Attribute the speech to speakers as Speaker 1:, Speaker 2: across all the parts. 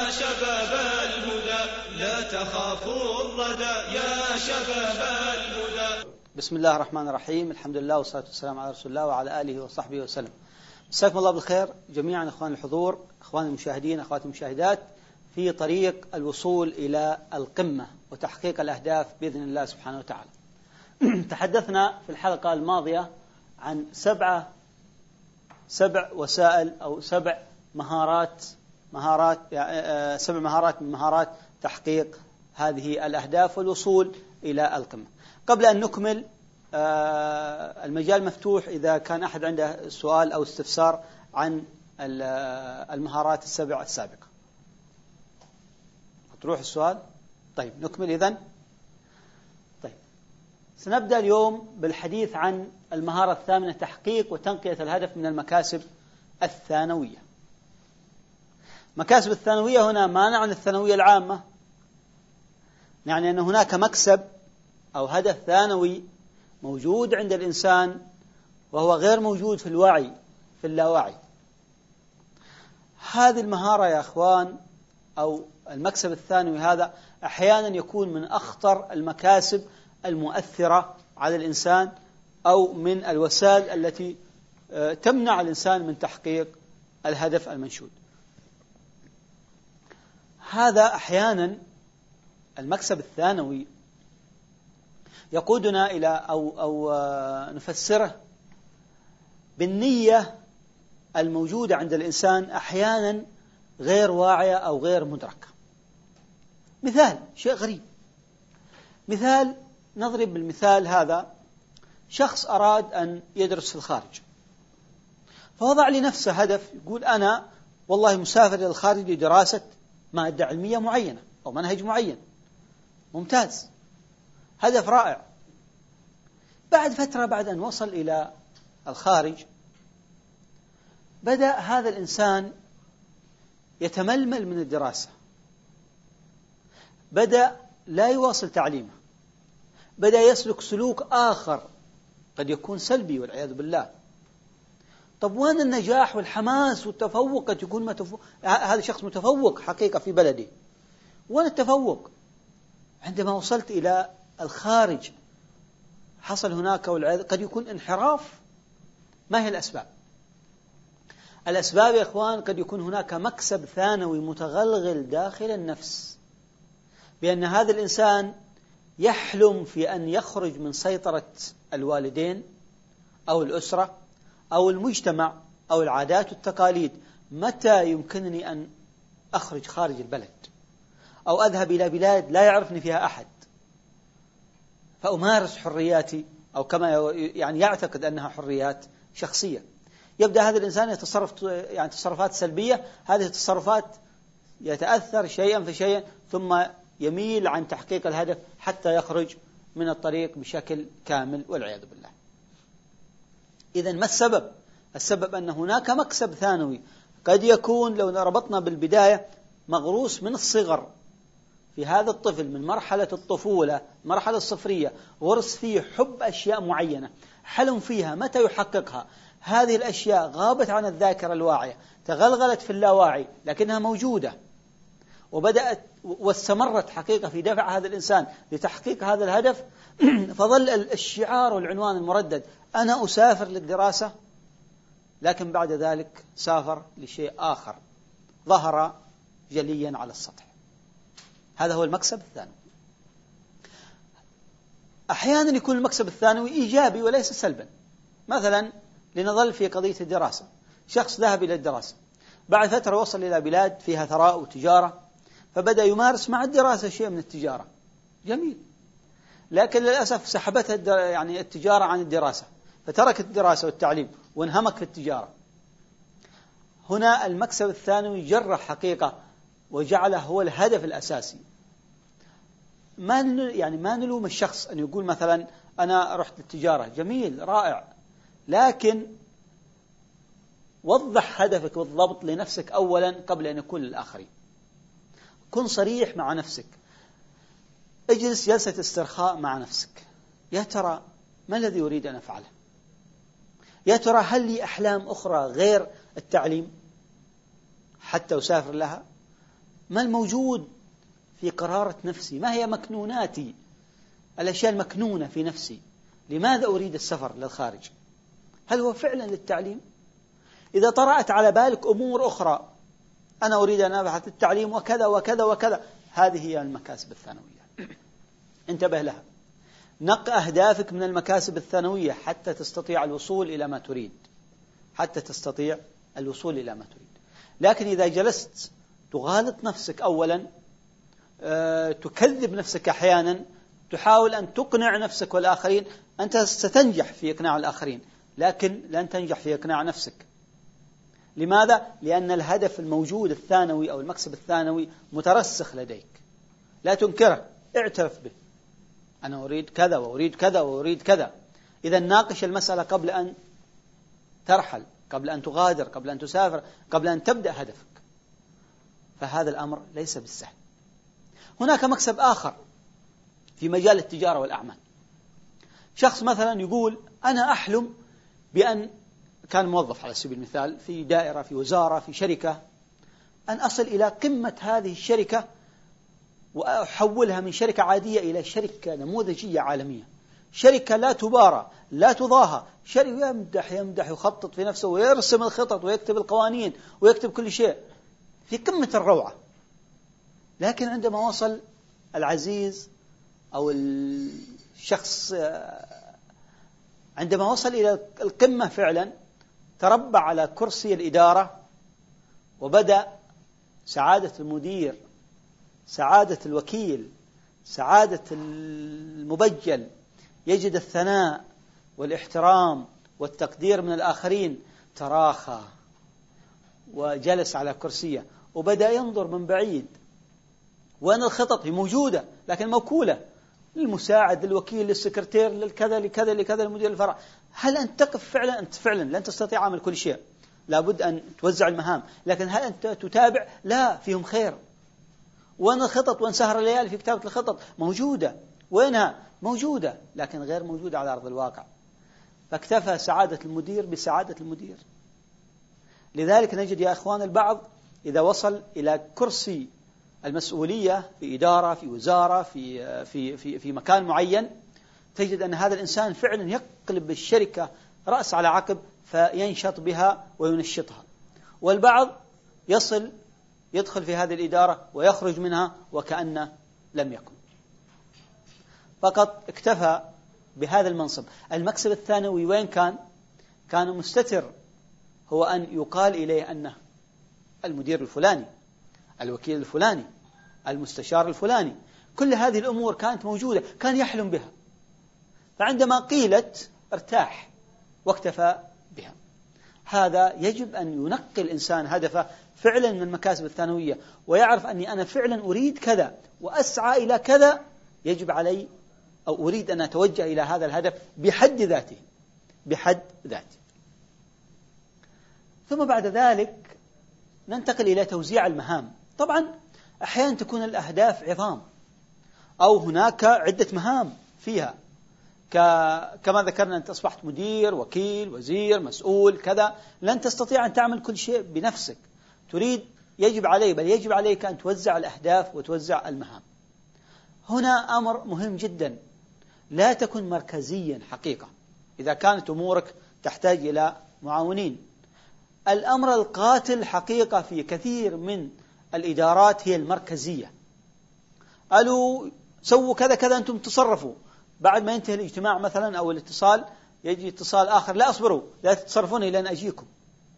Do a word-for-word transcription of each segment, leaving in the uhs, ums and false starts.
Speaker 1: يا شباب الهدى لا تخافوا الردى يا شباب الهدى.
Speaker 2: بسم الله الرحمن الرحيم. الحمد لله والصلاة والسلام على رسول الله وعلى آله وصحبه وسلم. مساكم الله بالخير جميعا إخوان الحضور، إخوان المشاهدين، أخوات المشاهدات، في طريق الوصول إلى القمة وتحقيق الأهداف بإذن الله سبحانه وتعالى. تحدثنا في الحلقة الماضية عن سبعة سبع وسائل أو سبع مهارات مهارات يعني سبع مهارات من مهارات تحقيق هذه الأهداف والوصول إلى القمة. قبل أن نكمل المجال مفتوح إذا كان أحد عنده سؤال أو استفسار عن المهارات السبع السابقة. تروح السؤال. طيب نكمل إذن. طيب سنبدأ اليوم بالحديث عن المهارة الثامنة، تحقيق وتنقية الهدف من المكاسب الثانوية. مكاسب الثانوية هنا ما نعني الثانوية العامة، يعني أن هناك مكسب أو هدف ثانوي موجود عند الإنسان وهو غير موجود في الوعي، في اللاوعي. هذه المهارة يا أخوان أو المكسب الثانوي هذا أحيانا يكون من أخطر المكاسب المؤثرة على الإنسان أو من الوسائل التي تمنع الإنسان من تحقيق الهدف المنشود. هذا أحيانا المكسب الثانوي يقودنا إلى أو, أو نفسره بالنية الموجودة عند الإنسان أحيانا غير واعية أو غير مدركة. مثال شيء غريب، مثال نضرب بالمثال هذا. شخص أراد أن يدرس في الخارج، فوضع لنفسه هدف، يقول أنا والله مسافر إلى الخارج لدراسة مادة علمية معينة أو منهج معين. ممتاز، هدف رائع. بعد فترة، بعد أن وصل إلى الخارج، بدأ هذا الإنسان يتململ من الدراسة، بدأ لا يواصل تعليمه، بدأ يسلك سلوك آخر قد يكون سلبي والعياذ بالله. طب وين النجاح والحماس والتفوق؟ قد يكون متفوق. هذا شخص متفوق حقيقة في بلده. وين التفوق؟ عندما وصلت إلى الخارج حصل هناك قد يكون انحراف. ما هي الأسباب؟ الأسباب يا إخوان قد يكون هناك مكسب ثانوي متغلغل داخل النفس، بأن هذا الإنسان يحلم في أن يخرج من سيطرة الوالدين أو الأسرة أو المجتمع أو العادات والتقاليد. متى يمكنني أن أخرج خارج البلد أو أذهب إلى بلاد لا يعرفني فيها أحد فأمارس حرياتي، أو كما يعني يعتقد أنها حريات شخصية. يبدأ هذا الإنسان يتصرف يعني تصرفات سلبية. هذه التصرفات يتأثر شيئا فشيئا ثم يميل عن تحقيق الهدف حتى يخرج من الطريق بشكل كامل والعياذ بالله. إذن ما السبب؟ السبب أن هناك مكسب ثانوي قد يكون لو ربطنا بالبداية مغروس من الصغر في هذا الطفل من مرحلة الطفولة، مرحلة الصفرية، ورث فيه حب أشياء معينة، حلم فيها، متى يحققها؟ هذه الأشياء غابت عن الذاكرة الواعية، تغلغلت في اللاواعي لكنها موجودة، وبدأت واستمرت حقيقة في دفع هذا الإنسان لتحقيق هذا الهدف. فظل الشعار والعنوان المردد أنا أسافر للدراسة، لكن بعد ذلك سافر لشيء آخر ظهر جليا على السطح. هذا هو المكسب الثانوي. أحيانا يكون المكسب الثانوي إيجابي وليس سلبا. مثلا لنظل في قضية الدراسة، شخص ذهب إلى الدراسة، بعد فترة وصل إلى بلاد فيها ثراء وتجارة، فبدأ يمارس مع الدراسة شيء من التجارة. جميل، لكن للأسف سحبته يعني التجارة عن الدراسة، فترك الدراسة والتعليم وانهمك في التجارة. هنا المكسب الثانوي جرح حقيقة وجعله هو الهدف الأساسي. ما يعني ما نلوم الشخص أن يقول مثلا أنا رحت للتجارة، جميل رائع، لكن وضح هدفك بالضبط لنفسك أولا قبل أن يكون للآخرين. كن صريح مع نفسك، اجلس جلسة استرخاء مع نفسك. يا ترى ما الذي أريد أن أفعله؟ يا ترى هل لي أحلام أخرى غير التعليم حتى أسافر لها؟ ما الموجود في قرارة نفسي؟ ما هي مكنوناتي، الأشياء المكنونة في نفسي؟ لماذا أريد السفر للخارج؟ هل هو فعلا للتعليم؟ إذا طرأت على بالك أمور أخرى، أنا أريد أن أبحث التعليم وكذا وكذا وكذا، هذه هي المكاسب الثانوية، انتبه لها. نق أهدافك من المكاسب الثانوية حتى تستطيع الوصول إلى ما تريد، حتى تستطيع الوصول إلى ما تريد. لكن إذا جلست تغالط نفسك أولا، أه، تكذب نفسك أحيانا، تحاول أن تقنع نفسك والآخرين، أنت ستنجح في إقناع الآخرين لكن لن تنجح في إقناع نفسك. لماذا؟ لأن الهدف الموجود الثانوي أو المكسب الثانوي مترسخ لديك، لا تنكره، اعترف به. أنا أريد كذا وأريد كذا وأريد كذا. إذا ناقش المسألة قبل أن ترحل، قبل أن تغادر، قبل أن تسافر، قبل أن تبدأ هدفك. فهذا الأمر ليس بالسهل. هناك مكسب آخر في مجال التجارة والأعمال. شخص مثلا يقول أنا أحلم بأن كان موظف على سبيل المثال في دائرة، في وزارة، في شركة، أن أصل إلى قمة هذه الشركة وأحولها من شركة عادية إلى شركة نموذجية عالمية، شركة لا تبارى لا تضاهى، شركة يمدح يمدح يخطط في نفسه ويرسم الخطط ويكتب القوانين ويكتب كل شيء في قمة الروعة. لكن عندما وصل العزيز أو الشخص، عندما وصل إلى القمة فعلا، تربع على كرسي الإدارة وبدأ سعادة المدير، سعادة الوكيل، سعادة المبجل، يجد الثناء والاحترام والتقدير من الآخرين، تراخى وجلس على كرسيه وبدأ ينظر من بعيد. وأن الخطط هي موجودة لكن موكولة، للمساعد، للوكيل، للسكرتير، للكذا لكذا لكذا، المدير الفرع. هل أنت تقف فعلا؟ أنت فعلا لن تستطيع عمل كل شيء، لابد أن توزع المهام، لكن هل أنت تتابع؟ لا، فيهم خير. وأن الخطط وأن سهر الليالي في كتابة الخطط موجودة، وينها؟ موجودة لكن غير موجودة على أرض الواقع. فاكتفى سعادة المدير بسعادة المدير. لذلك نجد يا أخوان البعض إذا وصل إلى كرسي المسؤولية في إدارة، في وزارة، في في في في مكان معين، تجد أن هذا الإنسان فعلا يقلب الشركة رأس على عقب فينشط بها وينشطها. والبعض يصل يدخل في هذه الإدارة ويخرج منها وكأن لم يكن، فقط اكتفى بهذا المنصب. المكسب الثانوي وين كان؟ كان مستتر، هو أن يقال إليه أنه المدير الفلاني، الوكيل الفلاني، المستشار الفلاني. كل هذه الأمور كانت موجودة، كان يحلم بها، فعندما قيلت ارتاح واكتفى بها. هذا يجب أن ينقي الإنسان هدفه فعلا من المكاسب الثانوية، ويعرف أني أنا فعلا أريد كذا وأسعى إلى كذا، يجب علي أو أريد أن أتوجه إلى هذا الهدف بحد ذاته، بحد ذاته. ثم بعد ذلك ننتقل إلى توزيع المهام. طبعا أحيانا تكون الأهداف عظام، أو هناك عدة مهام فيها، كما ذكرنا أنت أصبحت مدير، وكيل، وزير، مسؤول، كذا، لن تستطيع أن تعمل كل شيء بنفسك، تريد يجب علي بل يجب عليك أن توزع الأهداف وتوزع المهام. هنا أمر مهم جدا، لا تكن مركزيا حقيقة إذا كانت أمورك تحتاج إلى معاونين. الأمر القاتل حقيقة في كثير من الإدارات هي المركزية. قالوا سووا كذا كذا، أنتم تصرفوا، بعد ما ينتهي الاجتماع مثلا أو الاتصال يجي اتصال آخر، لا أصبروا، لا تتصرفون إلى أن أجيكم.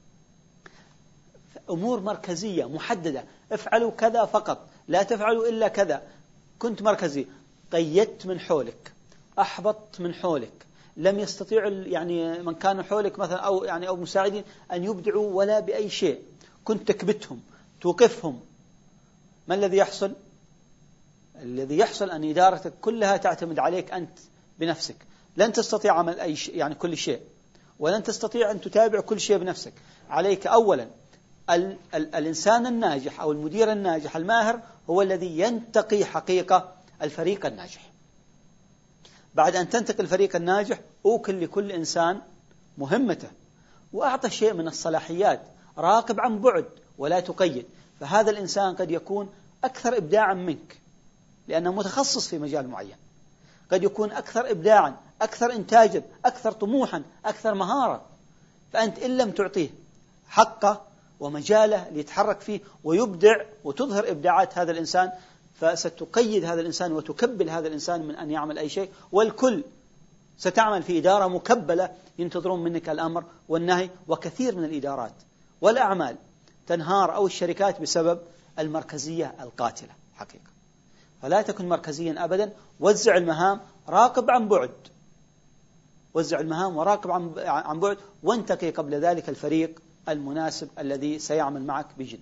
Speaker 2: أمور مركزية محددة، افعلوا كذا فقط، لا تفعلوا إلا كذا. كنت مركزي، قيدت من حولك، أحبطت من حولك، لم يستطيع يعني من كان حولك مثلا أو يعني أو مساعدين أن يبدعوا ولا بأي شيء، كنت تكبتهم، توقفهم. ما الذي يحصل؟ الذي يحصل أن إدارتك كلها تعتمد عليك أنت بنفسك، لن تستطيع عمل أي شيء يعني كل شيء، ولن تستطيع أن تتابع كل شيء بنفسك. عليك أولا ال ال الإنسان الناجح أو المدير الناجح الماهر هو الذي ينتقي حقيقة الفريق الناجح. بعد أن تنتقي الفريق الناجح، أوكل لكل إنسان مهمته، وأعطى شيء من الصلاحيات، راقب عن بعد ولا تقيد. فهذا الإنسان قد يكون أكثر إبداعا منك لأنه متخصص في مجال معين، قد يكون أكثر إبداعا، أكثر إنتاجا، أكثر طموحا، أكثر مهارة. فأنت إن لم تعطيه حقه ومجاله ليتحرك فيه ويبدع وتظهر إبداعات هذا الإنسان، فستقيد هذا الإنسان وتكبل هذا الإنسان من أن يعمل أي شيء. والكل ستعمل في إدارة مكبلة ينتظرون منك الأمر والنهي. وكثير من الإدارات والأعمال تنهار أو الشركات بسبب المركزية القاتلة حقيقة. فلا تكن مركزيا أبدا، وزع المهام، راقب عن بعد، وزع المهام وراقب عن بعد، وانتقي قبل ذلك الفريق المناسب الذي سيعمل معك بجد.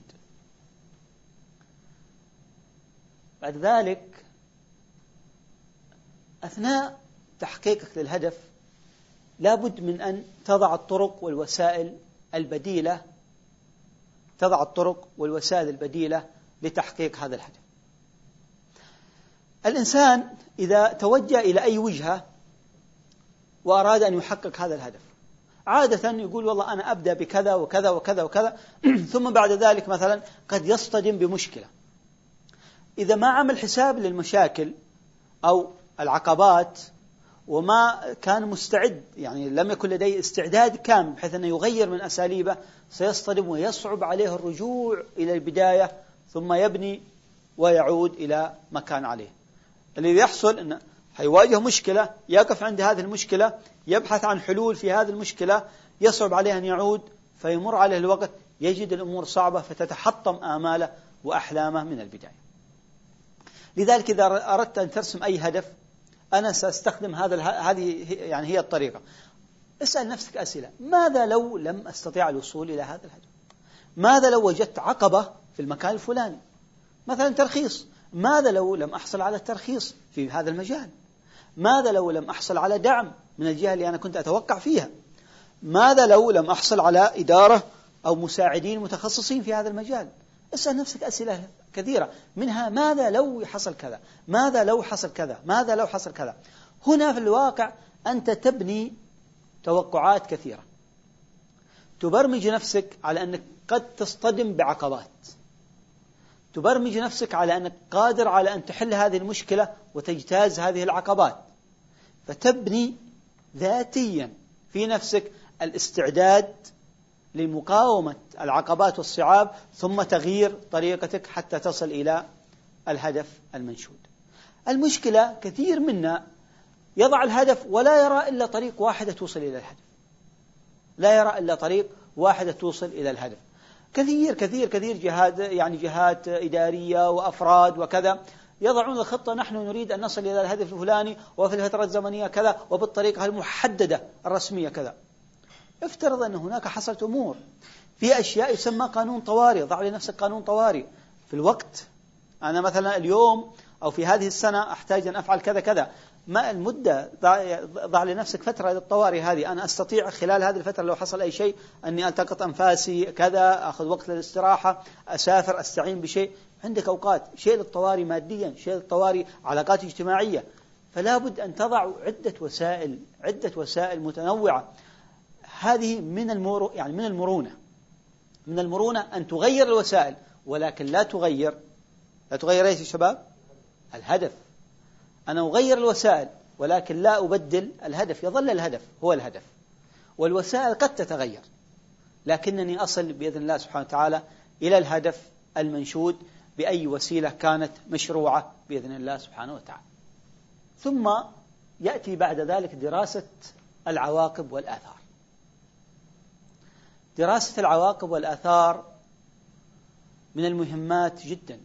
Speaker 2: بعد ذلك أثناء تحقيقك للهدف لابد من أن تضع الطرق والوسائل البديلة تضع الطرق والوسائل البديلة لتحقيق هذا الهدف. الإنسان إذا توجه إلى أي وجهة وأراد أن يحقق هذا الهدف عادة يقول والله أنا أبدأ بكذا وكذا وكذا وكذا ثم بعد ذلك مثلا قد يصطدم بمشكلة. إذا ما عمل حساب للمشاكل أو العقبات وما كان مستعد، يعني لم يكن لديه استعداد كامل بحيث أنه يغير من أساليبه، سيصطدم ويصعب عليه الرجوع إلى البداية ثم يبني ويعود إلى ما كان عليه. اللي يحصل أنه هيواجه مشكلة، يقف عند هذه المشكلة، يبحث عن حلول في هذه المشكلة، يصعب عليه أن يعود، فيمر عليه الوقت، يجد الأمور صعبة، فتتحطم آماله وأحلامه من البداية. لذلك إذا أردت أن ترسم أي هدف أنا سأستخدم هذا هذه يعني هي الطريقة. اسأل نفسك أسئلة: ماذا لو لم أستطيع الوصول إلى هذا الهدف؟ ماذا لو وجدت عقبة في المكان الفلاني؟ مثلا ترخيص، ماذا لو لم أحصل على الترخيص في هذا المجال؟ ماذا لو لم أحصل على دعم من الجهة اللي أنا كنت أتوقع فيها؟ ماذا لو لم أحصل على إدارة أو مساعدين متخصصين في هذا المجال؟ اسأل نفسك أسئلة كثيرة، منها ماذا لو حصل كذا، ماذا لو حصل كذا، ماذا لو حصل كذا. هنا في الواقع أنت تبني توقعات كثيرة، تبرمج نفسك على أنك قد تصطدم بعقبات، تبرمج نفسك على أنك قادر على أن تحل هذه المشكلة وتجتاز هذه العقبات، فتبني ذاتيا في نفسك الاستعداد لمقاومة العقبات والصعاب، ثم تغيير طريقتك حتى تصل إلى الهدف المنشود. المشكلة كثير منا يضع الهدف ولا يرى إلا طريق واحدة توصل إلى الهدف، لا يرى إلا طريق واحدة توصل إلى الهدف. كثير كثير كثير جهات، يعني جهات إدارية وأفراد وكذا يضعون الخطة: نحن نريد أن نصل إلى الهدف الفلاني وفي الفترة الزمنية كذا وبالطريقة المحددة الرسمية كذا. افترض أن هناك حصلت أمور في أشياء يسمى قانون طوارئ، ضع لنفسك قانون طوارئ في الوقت. أنا مثلا اليوم أو في هذه السنة أحتاج أن أفعل كذا كذا، ما المدة، ضع لنفسك فترة للطوارئ هذه. أنا أستطيع خلال هذه الفترة لو حصل أي شيء أني ألتقط أنفاسي كذا، أخذ وقت للاستراحة، أسافر، أستعين بشيء. عندك أوقات، شيء للطوارئ ماديا، شيء للطوارئ علاقات اجتماعية. فلا بد أن تضع عدة وسائل عدة وسائل متنوعة. هذه من المرو يعني من المرونة من المرونة أن تغير الوسائل، ولكن لا تغير لا تغير ايش يا شباب؟ الهدف. أنا أغير الوسائل ولكن لا أبدل الهدف، يظل الهدف هو الهدف، والوسائل قد تتغير، لكنني أصل بإذن الله سبحانه وتعالى إلى الهدف المنشود بأي وسيلة كانت مشروعة بإذن الله سبحانه وتعالى. ثم يأتي بعد ذلك دراسة العواقب والآثار. دراسة العواقب والآثار من المهمات جدا.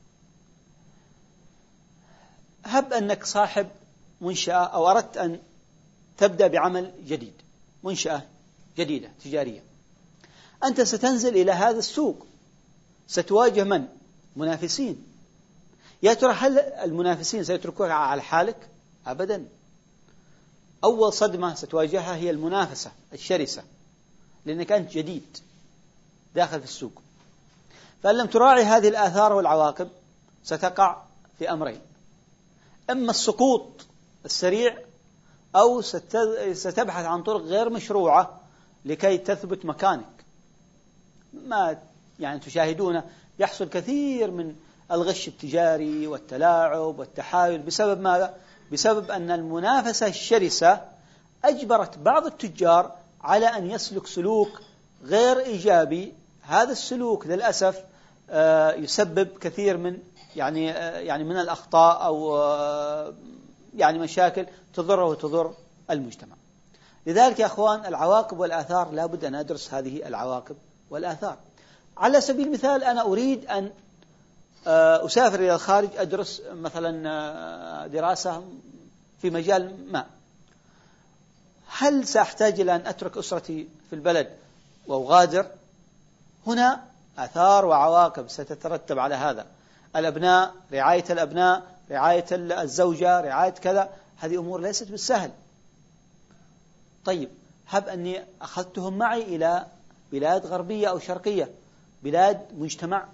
Speaker 2: هب أنك صاحب منشأة أو أردت أن تبدأ بعمل جديد، منشأة جديدة تجارية، أنت ستنزل إلى هذا السوق، ستواجه من؟ منافسين. يا ترى هل المنافسين سيتركوك على حالك؟ أبدا. أول صدمة ستواجهها هي المنافسة الشرسة، لأنك أنت جديد داخل في السوق. فإن لم تراعي هذه الآثار والعواقب ستقع في أمرين: إما السقوط السريع، أو ستبحث عن طرق غير مشروعة لكي تثبت مكانك. ما يعني تشاهدون يحصل كثير من الغش التجاري والتلاعب والتحايل بسبب ماذا؟ بسبب أن المنافسة الشرسة أجبرت بعض التجار على أن يسلك سلوك غير إيجابي. هذا السلوك للأسف يسبب كثير من يعني يعني من الأخطاء أو يعني مشاكل تضره وتضر المجتمع. لذلك يا أخوان العواقب والآثار لا بد أن أدرس هذه العواقب والآثار. على سبيل المثال أنا أريد أن أسافر إلى الخارج أدرس مثلا دراسة في مجال ما، هل سأحتاج إلى أن أترك أسرتي في البلد وأغادر؟ هنا آثار وعواقب ستترتب على هذا. الأبناء، رعاية الأبناء، رعاية الزوجة، رعاية كذا، هذه أمور ليست بالسهل. طيب هب أني أخذتهم معي إلى بلاد غربية أو شرقية، بلاد مجتمع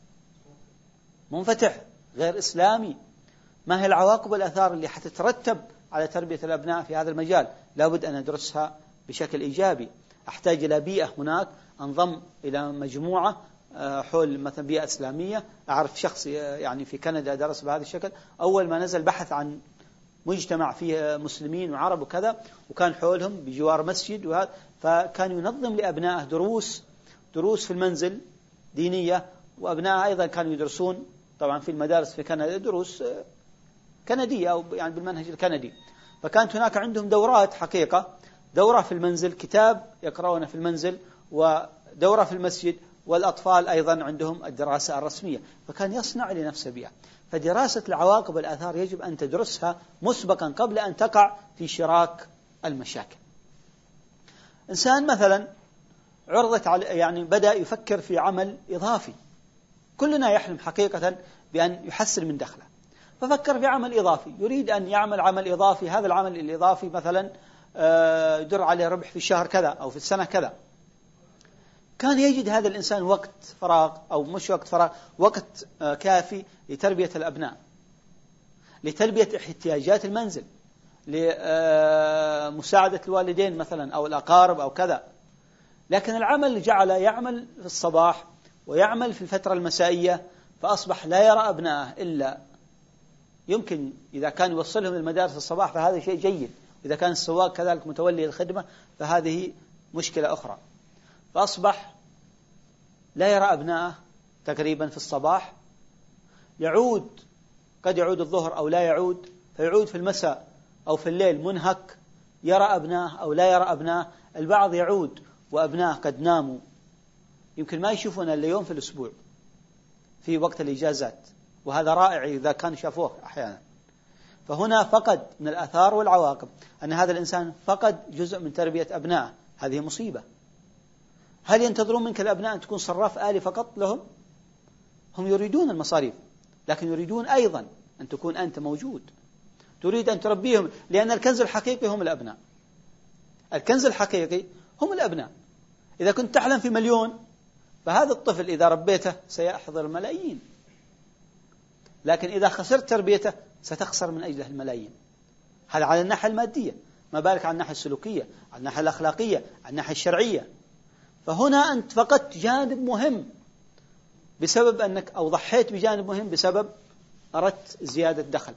Speaker 2: منفتح غير إسلامي، ما هي العواقب والآثار اللي حتترتب على تربية الأبناء في هذا المجال؟ لابد أن أدرسها بشكل إيجابي. أحتاج إلى بيئة هناك، أنضم إلى مجموعة حول مثلا بيئة إسلامية. أعرف شخص يعني في كندا درس بهذا الشكل، أول ما نزل بحث عن مجتمع فيه مسلمين وعرب وكذا، وكان حولهم بجوار مسجد وهذا، فكان ينظم لأبنائه دروس دروس في المنزل دينية، وأبنائه أيضا كانوا يدرسون طبعا في المدارس في كندا دروس كندية أو يعني بالمنهج الكندي. فكانت هناك عندهم دورات حقيقة، دورة في المنزل، كتاب يقرؤون في المنزل، ودورة في المسجد، والأطفال أيضا عندهم الدراسة الرسمية. فكان يصنع لنفسه بيئة. فدراسة العواقب والآثار يجب أن تدرسها مسبقا قبل أن تقع في شراك المشاكل. إنسان مثلا عرضت على يعني بدأ يفكر في عمل إضافي، كلنا يحلم حقيقة بأن يحسن من دخله، ففكر في عمل إضافي، يريد أن يعمل عمل إضافي. هذا العمل الإضافي مثلا يدر عليه ربح في الشهر كذا أو في السنة كذا. كان يجد هذا الإنسان وقت فراغ، أو مش وقت فراغ، وقت كافي لتربية الأبناء، لتلبية احتياجات المنزل، لمساعدة الوالدين مثلا أو الأقارب أو كذا. لكن العمل جعل يعمل في الصباح ويعمل في الفترة المسائية، فأصبح لا يرى أبنائه إلا يمكن إذا كان يوصلهم المدارس الصباح فهذا شيء جيد، إذا كان السواق كذلك متولي الخدمة فهذه مشكلة أخرى. فأصبح لا يرى أبنائه تقريبا في الصباح، يعود قد يعود الظهر أو لا يعود، فيعود في المساء أو في الليل منهك، يرى أبنائه أو لا يرى أبنائه. البعض يعود وأبنائه قد ناموا، يمكن ما يشوفون إلا يوم في الأسبوع في وقت الإجازات، وهذا رائع إذا كانوا شافوه أحيانا. فهنا فقد من الآثار والعواقب أن هذا الإنسان فقد جزء من تربية أبنائه. هذه مصيبة. هل ينتظرون منك الأبناء أن تكون صراف آلي فقط لهم؟ هم يريدون المصاريف، لكن يريدون أيضا أن تكون أنت موجود، تريد أن تربيهم، لأن الكنز الحقيقي هم الأبناء. الكنز الحقيقي هم الأبناء. إذا كنت تحلم في مليون، فهذا الطفل إذا ربيته سيحضر ملايين، لكن إذا خسرت تربيته ستخسر من أجله الملايين. هذا على الناحية المادية، ما بالك على الناحية السلوكية، على الناحية الأخلاقية، على الناحية الشرعية. فهنا أنت فقدت جانب مهم بسبب أنك أو ضحيت بجانب مهم بسبب أردت زيادة دخل.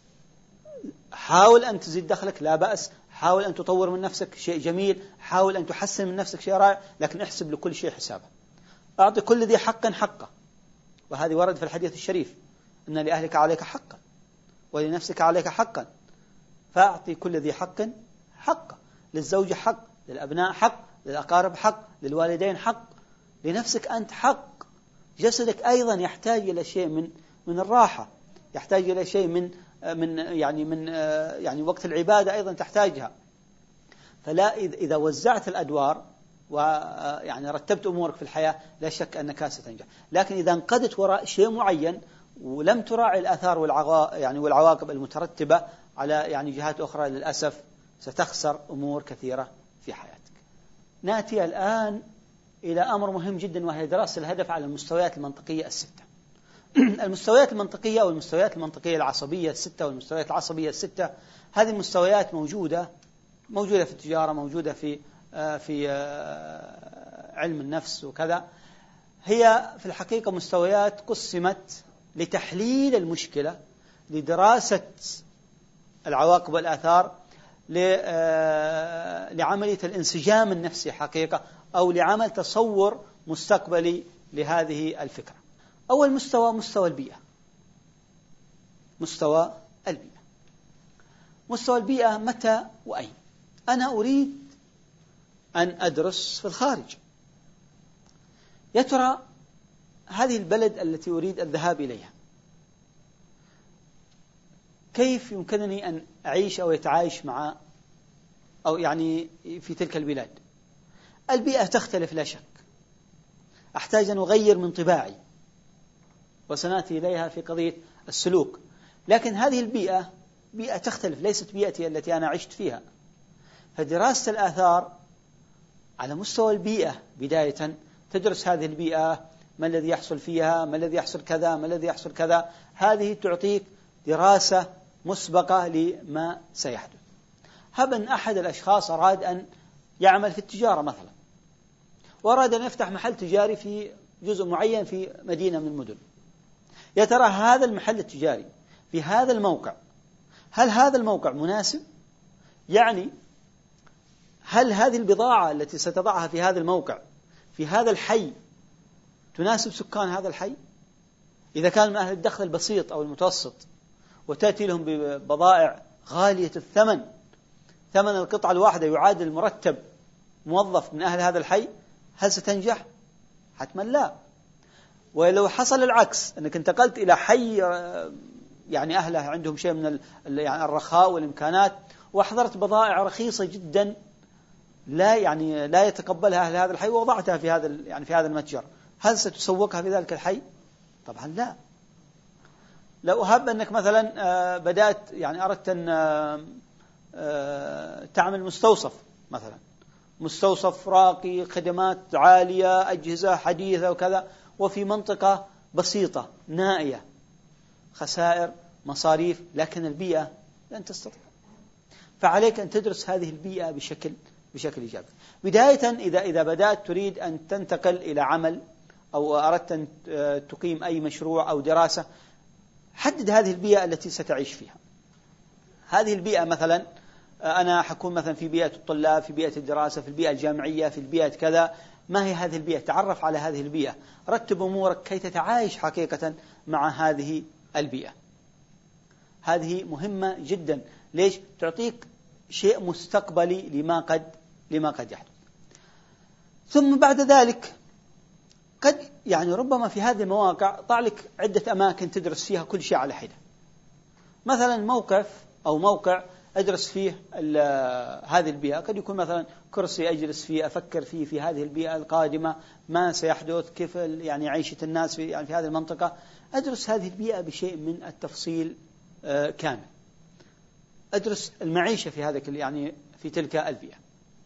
Speaker 2: حاول أن تزيد دخلك، لا بأس، حاول أن تطور من نفسك، شيء جميل، حاول أن تحسن من نفسك، شيء رائع، لكن احسب لكل شيء حسابه. أعطي كل ذي حقا حقه، وهذه ورد في الحديث الشريف: إن لأهلك عليك حقا ولنفسك عليك حقا، فأعطي كل ذي حق حقه. للزوجة حق، للأبناء حق، للأقارب حق، للوالدين حق، لنفسك أنت حق. جسدك أيضا يحتاج إلى شيء من من الراحة، يحتاج إلى شيء من من يعني من يعني وقت العبادة أيضا تحتاجها. فلا إذا وزعت الأدوار ويعني رتبت أمورك في الحياة لا شك أنك ستنجح. لكن إذا انقدت وراء شيء معين ولم تراعي الآثار والعوا يعني والعواقب المترتبة على يعني جهات أخرى، للأسف ستخسر أمور كثيرة في حياتك. نأتي الآن إلى أمر مهم جدا، وهي دراسة الهدف على المستويات المنطقية الستة. المستويات المنطقية أو المستويات المنطقية العصبية الستة والمستويات العصبية الستة، هذه المستويات موجودة موجودة في التجارة، موجودة في في علم النفس وكذا. هي في الحقيقة مستويات قسمت لتحليل المشكلة، لدراسة العواقب والآثار، لعملية الانسجام النفسي حقيقة، أو لعمل تصور مستقبلي لهذه الفكرة. أول مستوى مستوى البيئة. مستوى البيئة مستوى البيئة متى وأين؟ أنا أريد أن أدرس في الخارج. يا ترى هذه البلد التي أريد الذهاب إليها كيف يمكنني أن أعيش أو يتعايش مع أو يعني في تلك البلاد؟ البيئة تختلف لا شك، أحتاج أن أغير من طباعي، وسنأتي إليها في قضية السلوك. لكن هذه البيئة بيئة تختلف، ليست بيئتي التي أنا عشت فيها. فدراسة الآثار على مستوى البيئة بداية، تدرس هذه البيئة، ما الذي يحصل فيها، ما الذي يحصل كذا، ما الذي يحصل كذا. هذه تعطيك دراسة مسبقة لما سيحدث. هب أن أحد الأشخاص أراد أن يعمل في التجارة مثلا، وأراد أن يفتح محل تجاري في جزء معين في مدينة من المدن. يا ترى هذا المحل التجاري في هذا الموقع، هل هذا الموقع مناسب؟ يعني هل هذه البضاعة التي ستضعها في هذا الموقع في هذا الحي تناسب سكان هذا الحي؟ إذا كان من أهل الدخل البسيط أو المتوسط وتأتي لهم ببضائع غالية الثمن، ثمن القطعة الواحدة يعادل مرتب موظف من أهل هذا الحي، هل ستنجح؟ حتما لا. ولو حصل العكس، أنك انتقلت إلى حي يعني أهله عندهم شيء من يعني الرخاء والإمكانات، وأحضرت بضائع رخيصة جدا لا يعني لا يتقبلها أهل هذا الحي، ووضعتها في هذا يعني في هذا المتجر، هل ستسوقها في ذلك الحي؟ طبعا لا. لو أهب أنك مثلا بدأت يعني أردت أن تعمل مستوصف مثلا، مستوصف راقي، خدمات عالية، أجهزة حديثة وكذا، وفي منطقة بسيطة نائية، خسائر، مصاريف، لكن البيئة لن تستطيع. فعليك أن تدرس هذه البيئة بشكل بشكل إيجابي. بداية إذا إذا بدأت تريد أن تنتقل إلى عمل أو أردت أن تقيم أي مشروع أو دراسة، حدد هذه البيئة التي ستعيش فيها. هذه البيئة مثلا أنا حكون مثلا في بيئة الطلاب، في بيئة الدراسة، في البيئة الجامعية، في البيئة كذا. ما هي هذه البيئة؟ تعرف على هذه البيئة، رتب أمورك كي تتعايش حقيقة مع هذه البيئة. هذه مهمة جدا. ليش؟ تعطيك شيء مستقبلي لما قد لما قد يحدث. ثم بعد ذلك قد يعني ربما في هذه المواقع طلع لك عدة أماكن تدرس فيها كل شيء على حدة. مثلا موقف أو موقع أدرس فيه هذه البيئة، قد يكون مثلا كرسي أجلس فيه أفكر فيه في هذه البيئة القادمة، ما سيحدث، كيف يعني عيشة الناس في يعني في هذه المنطقة. أدرس هذه البيئة بشيء من التفصيل كامل. أدرس المعيشة في هذا يعني في تلك البيئة.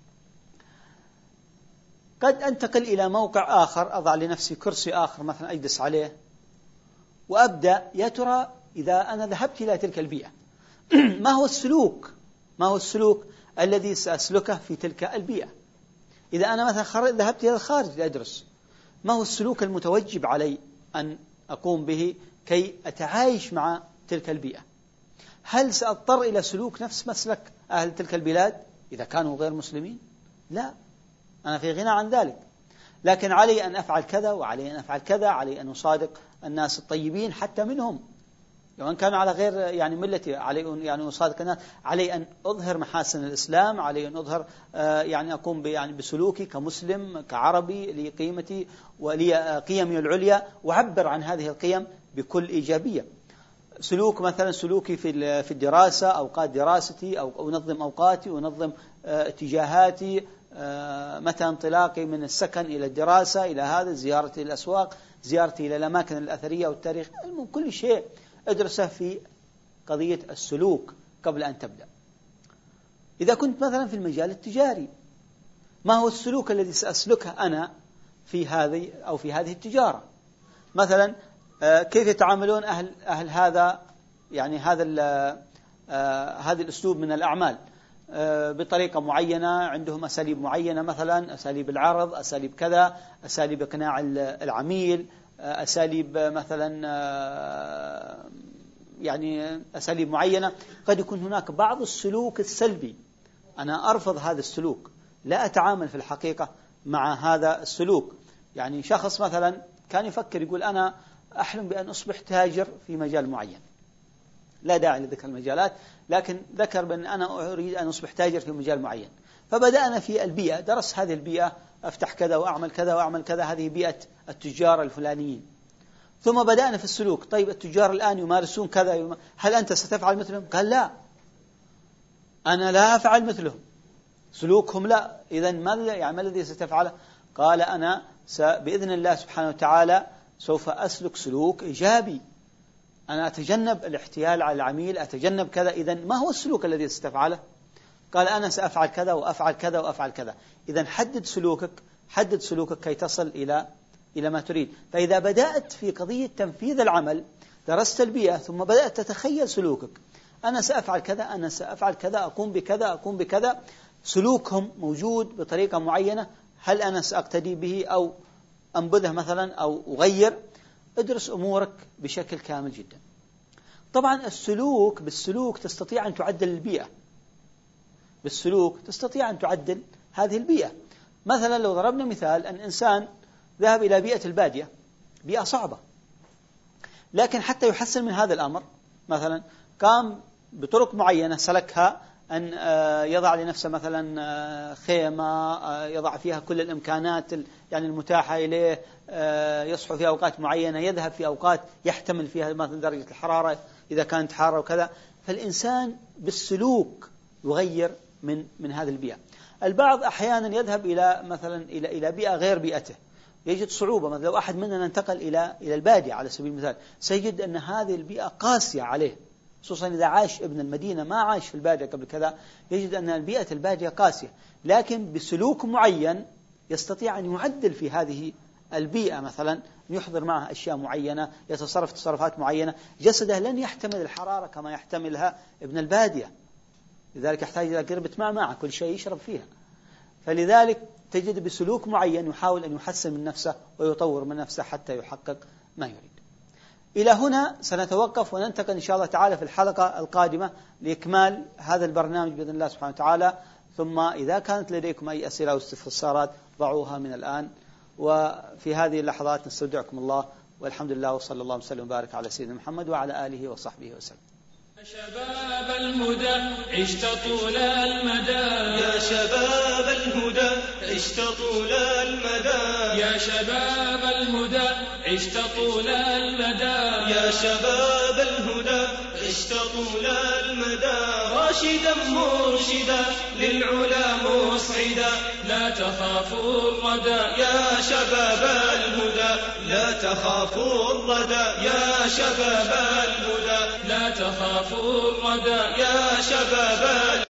Speaker 2: قد أنتقل إلى موقع آخر، أضع لنفسي كرسي آخر مثلا أجلس عليه، وأبدأ يا ترى إذا أنا ذهبت إلى تلك البيئة ما هو السلوك ما هو السلوك الذي سأسلكه في تلك البيئة. إذا أنا مثلا ذهبت إلى الخارج لأدرس، ما هو السلوك المتوجب علي أن أقوم به كي أتعايش مع تلك البيئة؟ هل سأضطر إلى سلوك نفس مسلك أهل تلك البلاد إذا كانوا غير مسلمين؟ لا، أنا في غنى عن ذلك. لكن علي أن أفعل كذا، وعلي أن أفعل كذا، علي أن أصادق الناس الطيبين حتى منهم لو أن كانوا على غير يعني ملتي، علي أن يعني أصادق الناس، علي أن أظهر محاسن الإسلام، علي أن أظهر آه يعني أقوم يعني بسلوكي كمسلم كعربي لي قيمتي ولي قيمي العليا، وعبر عن هذه القيم بكل إيجابية. سلوك مثلا سلوكي في في الدراسة، أوقات دراستي، أو أنظم أوقاتي، أنظم آه اتجاهاتي، آه متى انطلاقي من السكن إلى الدراسة إلى هذا، زيارتي الأسواق، زيارتي إلى الأماكن الأثرية والتاريخ، كل شيء أدرسه في قضية السلوك قبل أن تبدأ. إذا كنت مثلا في المجال التجاري، ما هو السلوك الذي سأسلكه أنا في هذه أو في هذه التجارة؟ مثلا كيف يتعاملون أهل أهل هذا يعني هذا هذا الأسلوب من الأعمال؟ بطريقة معينة، عندهم أساليب معينة، مثلا أساليب العرض، أساليب كذا، أساليب إقناع العميل، أساليب مثلا يعني أساليب معينة. قد يكون هناك بعض السلوك السلبي أنا أرفض هذا السلوك، لا أتعامل في الحقيقة مع هذا السلوك. يعني شخص مثلا كان يفكر يقول أنا أحلم بأن أصبح تاجر في مجال معين، لا داعي لذكر المجالات، لكن ذكر بأن أنا أريد أن أصبح تاجر في مجال معين. فبدأنا في البيئة، درس هذه البيئة، أفتح كذا وأعمل كذا وأعمل كذا، هذه بيئة التجار الفلانيين. ثم بدأنا في السلوك، طيب التجار الآن يمارسون كذا، هل أنت ستفعل مثلهم؟ قال لا، أنا لا أفعل مثلهم، سلوكهم لا. إذن ما يعني ما الذي ستفعله؟ قال أنا بإذن الله سبحانه وتعالى سوف أسلك سلوك إيجابي، أنا أتجنب الاحتيال على العميل، أتجنب كذا. إذن ما هو السلوك الذي ستفعله؟ قال أنا سأفعل كذا وأفعل كذا وأفعل كذا. إذن حدد سلوكك، حدد سلوكك كي تصل إلى إلى ما تريد. فإذا بدأت في قضية تنفيذ العمل، درست البيئة ثم بدأت تتخيل سلوكك، أنا سأفعل كذا، أنا سأفعل كذا، أقوم بكذا، أقوم بكذا، سلوكهم موجود بطريقة معينة، هل أنا سأقتدي به أو أنبذه مثلا أو أغير؟ ادرس أمورك بشكل كامل جدا. طبعا السلوك، بالسلوك تستطيع أن تعدل البيئة، بالسلوك تستطيع أن تعدل هذه البيئة. مثلا لو ضربنا مثال أن إنسان ذهب إلى بيئة البادية، بيئة صعبة، لكن حتى يحسن من هذا الأمر مثلا قام بطرق معينة سلكها، أن يضع لنفسه مثلا خيمة يضع فيها كل الإمكانات يعني المتاحة إليه، يصحو في أوقات معينة، يذهب في أوقات يحتمل فيها مثلا درجة الحرارة إذا كانت حارة وكذا. فالإنسان بالسلوك يغير من من هذه البيئة. البعض أحيانا يذهب إلى مثلا إلى إلى بيئة غير بيئته، يجد صعوبة. مثلا لو أحد مننا انتقل إلى إلى البادية على سبيل المثال، سيجد أن هذه البيئة قاسية عليه، خصوصا إذا عاش ابن المدينة ما عاش في البادية قبل كذا، يجد أن البيئة البادية قاسية. لكن بسلوك معين يستطيع أن يعدل في هذه البيئة، مثلا يحضر معها أشياء معينة، يتصرف تصرفات معينة، جسده لن يحتمل الحرارة كما يحتملها ابن البادية، لذلك يحتاج إلى قربة ماء معه كل شيء يشرب فيها. فلذلك تجد بسلوك معين يحاول أن يحسن من نفسه ويطور من نفسه حتى يحقق ما يريد. إلى هنا سنتوقف وننتقل إن شاء الله تعالى في الحلقة القادمة لإكمال هذا البرنامج بإذن الله سبحانه وتعالى. ثم إذا كانت لديكم أي أسئلة أو استفسارات ضعوها من الآن. وفي هذه اللحظات نستودعكم الله، والحمد لله وصلى الله وسلم وبارك على سيدنا محمد وعلى آله وصحبه وسلم.
Speaker 1: شباب الهدى عشت طول المدى، يا شباب الهدى عشت طول المدى، يا شباب الهدى عشت طول المدى، يا شباب الهدى عشت طول المدى، راشدا مرشدا للعلا مصعدا، لا تخافوا الردى يا شباب الهدى، لا تخافوا الردى يا شباب الهدى، لا تخافوا الردى يا شباب